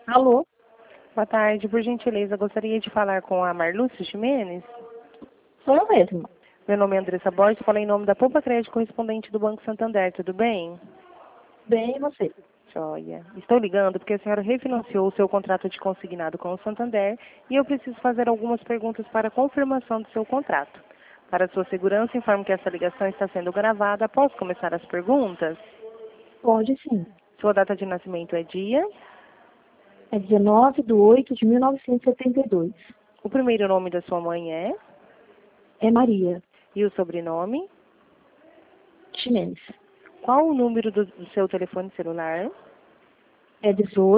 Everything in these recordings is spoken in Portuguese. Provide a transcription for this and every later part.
Alô? Boa tarde, por gentileza, gostaria de falar com a Marlúcia Ximenes. Sou eu mesma. Meu nome é Andressa Borges, falo em nome da Poupa Crédito, correspondente do Banco Santander, tudo bem? Bem, e você? Joia. Estou ligando porque a senhora refinanciou o seu contrato de consignado com o Santander e eu preciso fazer algumas perguntas para confirmação do seu contrato. Para sua segurança, informo que essa ligação está sendo gravada. Posso começar as perguntas? Pode sim. Sua data de nascimento é dia? É 19/8/1972. O primeiro nome da sua mãe é? É Maria E o sobrenome? Ximenes. Qual o número do seu telefone celular? É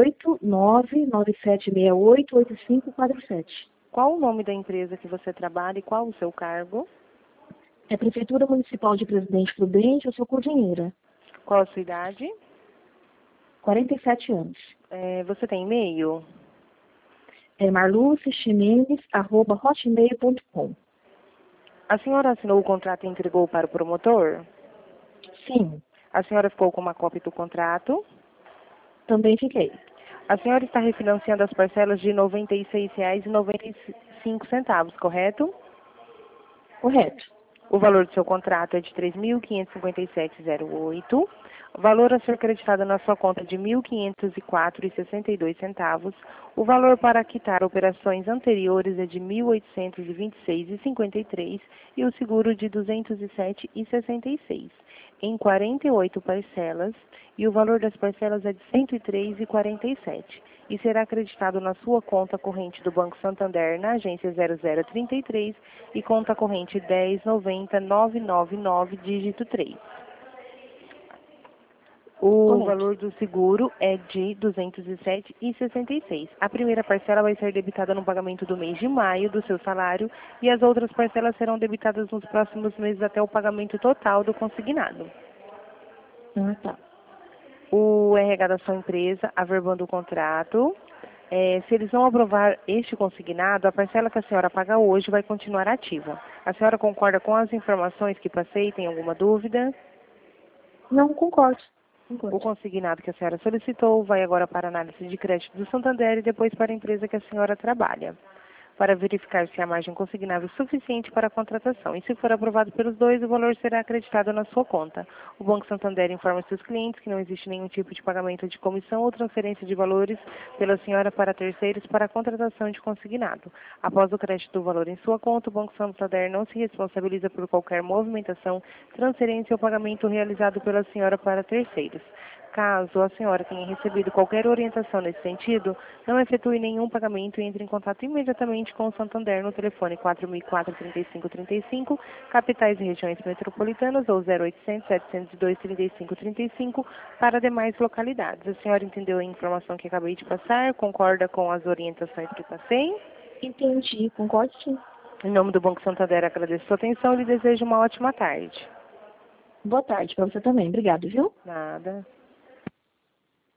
18/99768/8547. Qual o nome da empresa que você trabalha e qual o seu cargo? É Prefeitura Municipal de Presidente Prudente, eu sou coordenadora. Qual a sua idade? 47 anos. Você tem e-mail? É marluciximenes@hotmail.com. A senhora assinou o contrato e entregou para o promotor? Sim, A senhora ficou com uma cópia do contrato? também fiquei. A senhora está refinanciando as parcelas de R$ 96,95, correto? Correto. O valor do seu contrato é de R$ 3.557,08. O valor a ser creditado na sua conta é de R$ 1.504,62. O valor para quitar operações anteriores é de R$ 1.826,53 e o seguro de R$ 207,66, em 48 parcelas, e o valor das parcelas é de R$ 103,47 e será acreditado na sua conta corrente do Banco Santander na agência 0033 e conta corrente 10.90.999, dígito 3. O Correto. valor do seguro é de R$ 207,66. A primeira parcela vai ser debitada no pagamento do mês de maio do seu salário e as outras parcelas serão debitadas nos próximos meses até o pagamento total do consignado. Ah, tá. O RH da sua empresa, averbando o contrato. Se eles não aprovar este consignado, a parcela que a senhora paga hoje vai continuar ativa. A senhora concorda com as informações que passei? Tem alguma dúvida? Não, concordo. O consignado que a senhora solicitou vai agora para a análise de crédito do Santander e depois para a empresa que a senhora trabalha, para verificar se há margem consignável suficiente para a contratação. E se for aprovado pelos dois, o valor será acreditado na sua conta. O Banco Santander informa seus clientes que não existe nenhum tipo de pagamento de comissão ou transferência de valores pela senhora para terceiros para a contratação de consignado. Após o crédito do valor em sua conta, o Banco Santander não se responsabiliza por qualquer movimentação, transferência ou pagamento realizado pela senhora para terceiros. Caso a senhora tenha recebido qualquer orientação nesse sentido, não efetue nenhum pagamento e entre em contato imediatamente com o Santander no telefone 4004-3535, capitais e regiões metropolitanas, ou 0800-702-3535, para demais localidades. A senhora entendeu a informação que acabei de passar? Concorda com as orientações que passei? Entendi, concordo sim. Em nome do Banco Santander, agradeço a sua atenção e lhe desejo uma ótima tarde. Boa tarde para você também. Obrigado, viu? Nada.